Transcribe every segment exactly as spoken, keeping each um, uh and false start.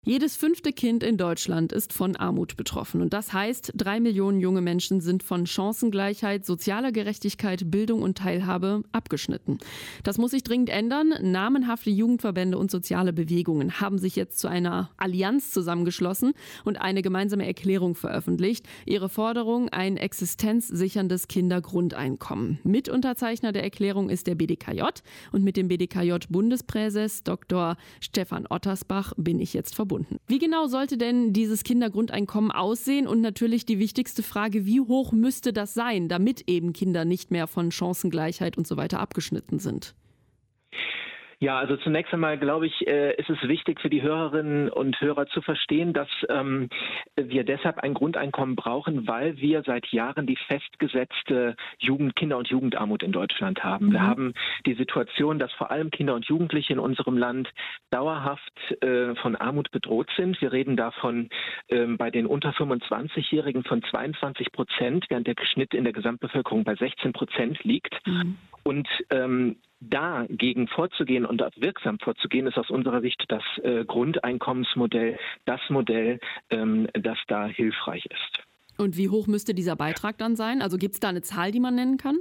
Jedes fünfte Kind in Deutschland ist von Armut betroffen. Und das heißt, drei Millionen junge Menschen sind von Chancengleichheit, sozialer Gerechtigkeit, Bildung und Teilhabe abgeschnitten. Das muss sich dringend ändern. Namenhafte Jugendverbände und soziale Bewegungen haben sich jetzt zu einer Allianz zusammengeschlossen und eine gemeinsame Erklärung veröffentlicht. Ihre Forderung: ein existenzsicherndes Kindergrundeinkommen. Mitunterzeichner der Erklärung ist der B D K J. Und mit dem B D K J-Bundespräses Doktor Stefan Ottersbach bin ich jetzt verbunden. Wie genau sollte denn dieses Kindergrundeinkommen aussehen? Und natürlich die wichtigste Frage: Wie hoch müsste das sein, damit eben Kinder nicht mehr von Chancengleichheit und so weiter abgeschnitten sind? Ja, also zunächst einmal glaube ich, äh, ist es wichtig für die Hörerinnen und Hörer zu verstehen, dass ähm, wir deshalb ein Grundeinkommen brauchen, weil wir seit Jahren die festgesetzte Jugend-, Kinder- und Jugendarmut in Deutschland haben. Mhm. Wir haben die Situation, dass vor allem Kinder und Jugendliche in unserem Land dauerhaft äh, von Armut bedroht sind. Wir reden davon ähm, bei den unter fünfundzwanzigjährigen von zweiundzwanzig Prozent, während der Schnitt in der Gesamtbevölkerung bei sechzehn Prozent liegt. Mhm. Und ähm, dagegen vorzugehen und wirksam vorzugehen, ist aus unserer Sicht das äh, Grundeinkommensmodell, das Modell, ähm, das da hilfreich ist. Und wie hoch müsste dieser Beitrag dann sein? Also gibt es da eine Zahl, die man nennen kann?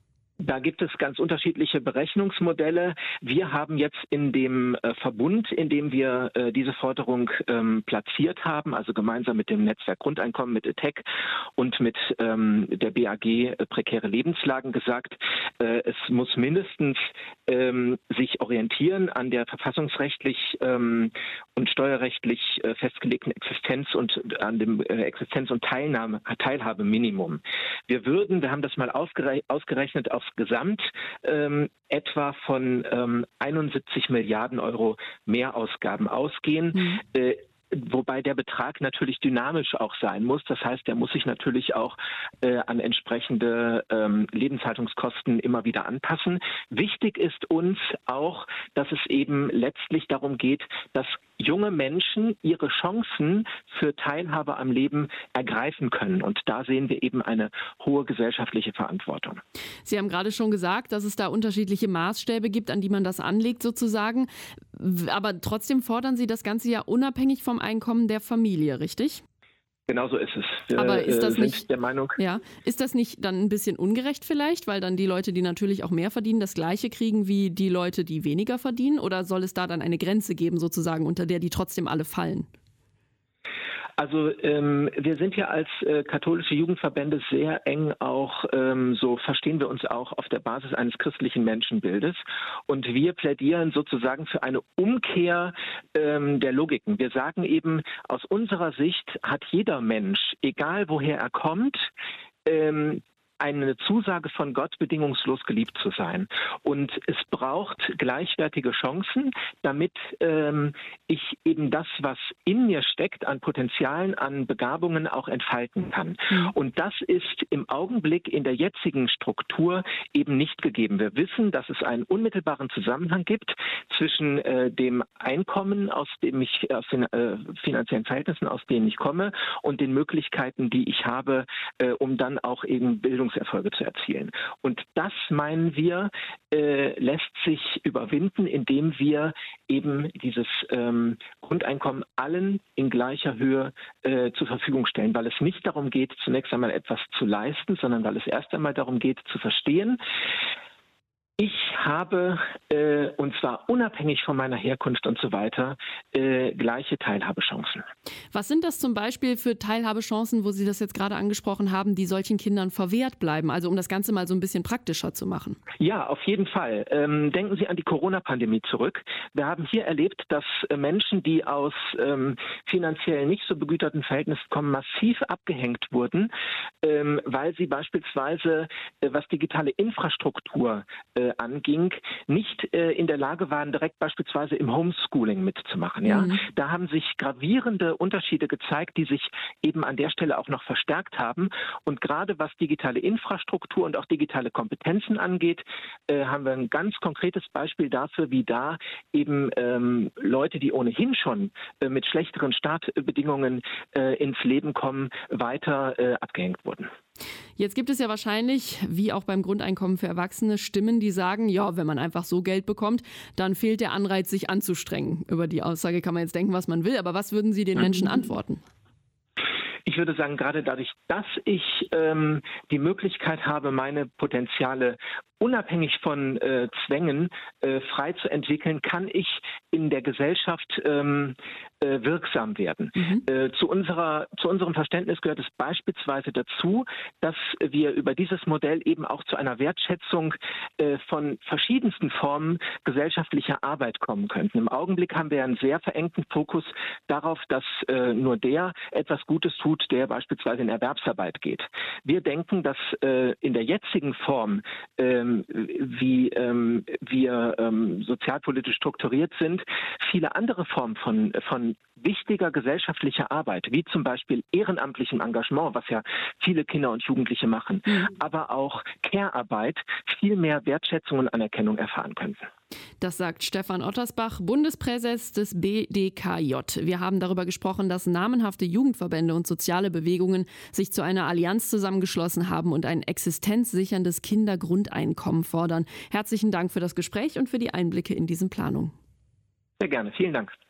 Da gibt es ganz unterschiedliche Berechnungsmodelle. Wir haben jetzt in dem äh, Verbund, in dem wir äh, diese Forderung ähm, platziert haben, also gemeinsam mit dem Netzwerk Grundeinkommen, mit E T E C und mit ähm, der B A G äh, Prekäre Lebenslagen gesagt, äh, es muss mindestens ähm, sich orientieren an der verfassungsrechtlich ähm, und steuerrechtlich äh, festgelegten Existenz und an dem äh, Existenz- und Teilnahme, Teilhabeminimum. Wir würden, wir haben das mal ausgere- ausgerechnet, auf Gesamt ähm, etwa von ähm, einundsiebzig Milliarden Euro Mehrausgaben ausgehen. Mhm. Äh, Wobei der Betrag natürlich dynamisch auch sein muss. Das heißt, der muss sich natürlich auch äh, an entsprechende ähm, Lebenshaltungskosten immer wieder anpassen. Wichtig ist uns auch, dass es eben letztlich darum geht, dass junge Menschen ihre Chancen für Teilhabe am Leben ergreifen können. Und da sehen wir eben eine hohe gesellschaftliche Verantwortung. Sie haben gerade schon gesagt, dass es da unterschiedliche Maßstäbe gibt, an die man das anlegt sozusagen. Aber trotzdem fordern Sie das Ganze ja unabhängig vom Einkommen der Familie, richtig? Genau so ist es. Wir Aber ist das sind nicht, der Meinung, ja, ist das nicht dann ein bisschen ungerecht vielleicht, weil dann die Leute, die natürlich auch mehr verdienen, das Gleiche kriegen wie die Leute, die weniger verdienen? Oder soll es da dann eine Grenze geben, sozusagen, unter der die trotzdem alle fallen? Also ähm, wir sind ja als äh, katholische Jugendverbände sehr eng auch, ähm, so verstehen wir uns auch, auf der Basis eines christlichen Menschenbildes. Und wir plädieren sozusagen für eine Umkehr ähm, der Logiken. Wir sagen eben, aus unserer Sicht hat jeder Mensch, egal woher er kommt, ähm, eine Zusage von Gott, bedingungslos geliebt zu sein. Und es braucht gleichwertige Chancen, damit ähm, ich eben das, was in mir steckt, an Potenzialen, an Begabungen auch entfalten kann. Mhm. Und das ist im Augenblick in der jetzigen Struktur eben nicht gegeben. Wir wissen, dass es einen unmittelbaren Zusammenhang gibt zwischen äh, dem Einkommen, aus dem ich, aus den äh, finanziellen Verhältnissen, aus denen ich komme, und den Möglichkeiten, die ich habe, äh, um dann auch eben Bildung Erfolge zu erzielen. Und das, meinen wir, äh, lässt sich überwinden, indem wir eben dieses ähm, Grundeinkommen allen in gleicher Höhe äh, zur Verfügung stellen, weil es nicht darum geht, zunächst einmal etwas zu leisten, sondern weil es erst einmal darum geht, zu verstehen: Ich habe, äh, und zwar unabhängig von meiner Herkunft und so weiter, äh, gleiche Teilhabechancen. Was sind das zum Beispiel für Teilhabechancen, wo Sie das jetzt gerade angesprochen haben, die solchen Kindern verwehrt bleiben? Also um das Ganze mal so ein bisschen praktischer zu machen. Ja, auf jeden Fall. Ähm, denken Sie an die Corona-Pandemie zurück. Wir haben hier erlebt, dass äh, Menschen, die aus ähm, finanziell nicht so begüterten Verhältnissen kommen, massiv abgehängt wurden, ähm, weil sie beispielsweise, äh, was digitale Infrastruktur äh, anging, nicht äh, in der Lage waren, direkt beispielsweise im Homeschooling mitzumachen. Ja? Mhm. Da haben sich gravierende Unterschiede gezeigt, die sich eben an der Stelle auch noch verstärkt haben. Und gerade was digitale Infrastruktur und auch digitale Kompetenzen angeht, äh, haben wir ein ganz konkretes Beispiel dafür, wie da eben ähm, Leute, die ohnehin schon äh, mit schlechteren Startbedingungen äh, ins Leben kommen, weiter äh, abgehängt wurden. Jetzt gibt es ja wahrscheinlich, wie auch beim Grundeinkommen für Erwachsene, Stimmen, die sagen, ja, wenn man einfach so Geld bekommt, dann fehlt der Anreiz, sich anzustrengen. Über die Aussage kann man jetzt denken, was man will, aber was würden Sie den Menschen antworten? Ich würde sagen, gerade dadurch, dass ich ähm, die Möglichkeit habe, meine Potenziale unabhängig von äh, Zwängen äh, frei zu entwickeln, kann ich in der Gesellschaft ähm, äh, wirksam werden. Mhm. Äh, zu unserer, zu unserem Verständnis gehört es beispielsweise dazu, dass wir über dieses Modell eben auch zu einer Wertschätzung äh, von verschiedensten Formen gesellschaftlicher Arbeit kommen könnten. Im Augenblick haben wir einen sehr verengten Fokus darauf, dass äh, nur der etwas Gutes tut, der beispielsweise in Erwerbsarbeit geht. Wir denken, dass äh, in der jetzigen Form äh, wie ähm, wir ähm, sozialpolitisch strukturiert sind, viele andere Formen von, von wichtiger gesellschaftlicher Arbeit, wie zum Beispiel ehrenamtlichem Engagement, was ja viele Kinder und Jugendliche machen, mhm. aber auch Care-Arbeit viel mehr Wertschätzung und Anerkennung erfahren könnten. Das sagt Stefan Ottersbach, Bundespräses des B D K J. Wir haben darüber gesprochen, dass namenhafte Jugendverbände und soziale Bewegungen sich zu einer Allianz zusammengeschlossen haben und ein existenzsicherndes Kindergrundeinkommen fordern. Herzlichen Dank für das Gespräch und für die Einblicke in diese Planung. Sehr gerne. Vielen Dank.